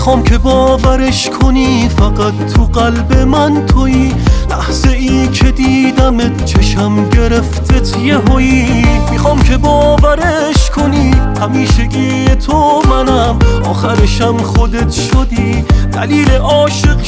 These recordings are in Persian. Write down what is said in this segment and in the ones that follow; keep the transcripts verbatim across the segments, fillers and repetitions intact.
میخوام که باورش کنی فقط تو قلب من تویی. لحظه ای که دیدمت چشم گرفتت یهویی. میخوام که باورش کنی همیشگی تو منم، آخرشم خودت شدی دلیل عاشق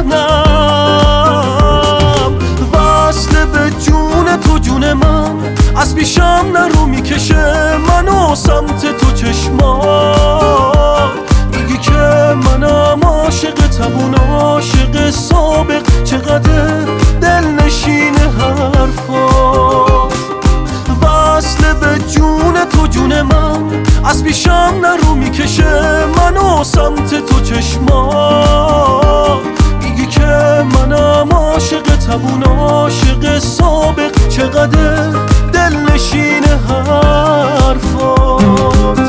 شدنم. وصل به جون تو جون من از پیشم نرو میکشه منو سمت تو چشمات. میگی که منم عاشقتم اون عاشق سابق، چقدر دلنشین حرفات. وصل به جون تو جون من از پیشم نرو میکشه منو سمت تو چشمات. میگی که منم عاشقتم اون عاشق سابق، چقدر دلنشین حرفات.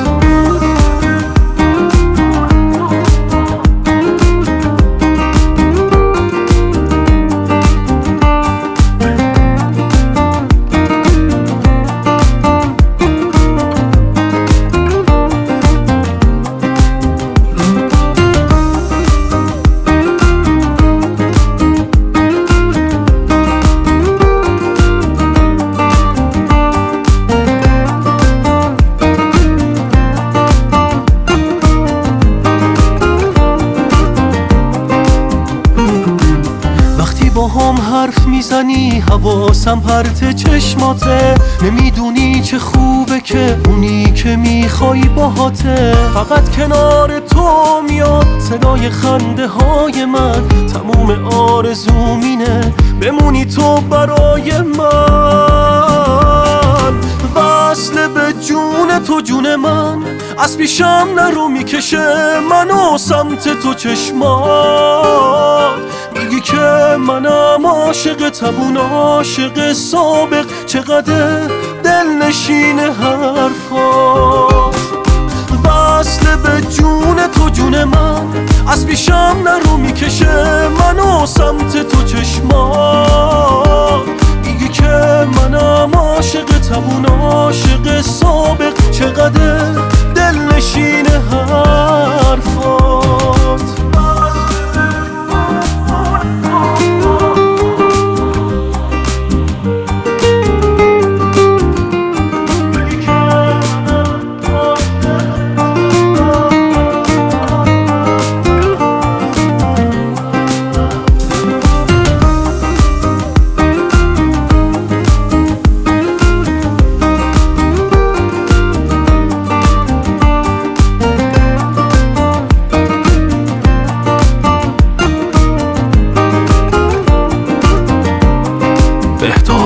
با هم حرف میزنی حواسم پرت چشماته. نمیدونی چه خوبه که اونی که میخوای باهاته. فقط کنار تو میاد صدای خنده های من، تموم آرزومینه بمونی تو برای من. وصل به جون تو جون من از پیشم نرو میکشه منو سمت تو چشمات. میگی که منم عاشقتم اون عاشق سابق، چقدر دلنشین حرفات. وصل به جون تو جون من از پیشم نرو میکشه منو سمت تو چشمات. میگی که منم عاشقتم اون عاشق سابق، چقدر دلنشین حرفات. بهتاب